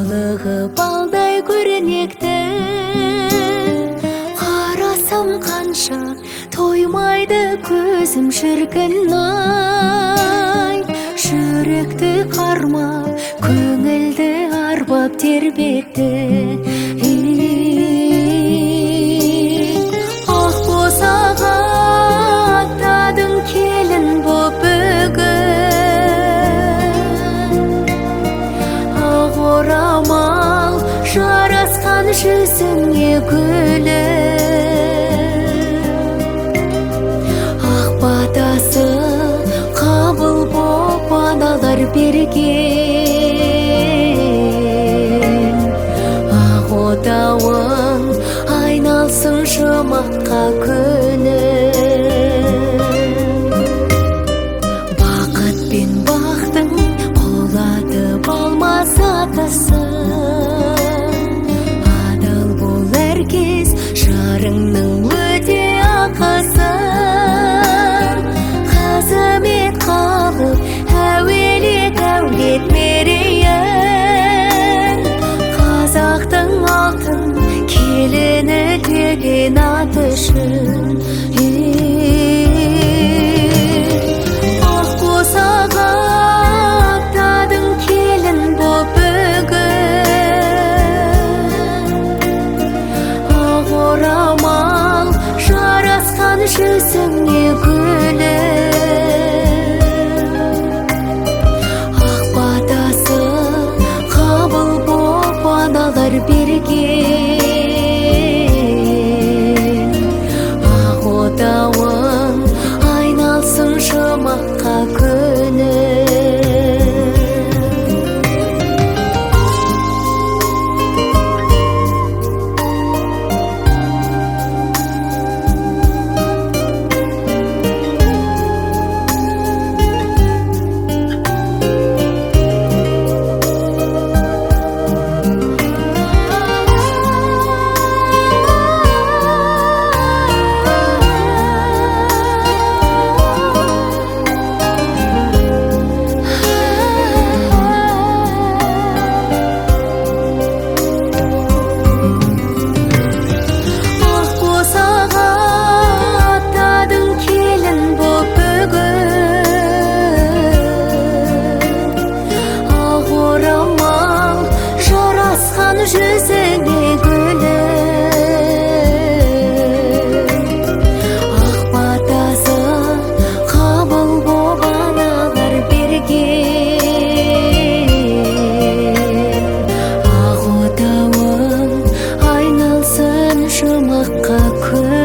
Қылығы балдай көрнекті, қарасам қанша тоймайды көзім шіркін ай. Жүректі қармап, көңілді арбап тербетті. Ақ босаға аттадың келін боп бүгін. Ақ орамал жарасқан жүзіңе гүлім. Ақ батасы қабыл боп аналар берген. Ақ отауың айналсын жұмаққа күнім. Бақыт пен бақтың қолатып алмас атасын. Адал бол әркез жарыңның өте ақасын. Қызмет қалып әуелет әулет мерейін. Қазақтың алтын келіні деген аты үшін. Ақ босаға аттадың келін боп бүгін. Ақ орамал жарасқан жүзіңе гүлім. Ақ батасы қабыл боп аналар берген. Ақ отауың айналсын жұмаққа күнім. Жүзіңе гүлім. Ақ батасы қабыл боп аналар берген. Ақ отауың айналсын жұмаққа күнім.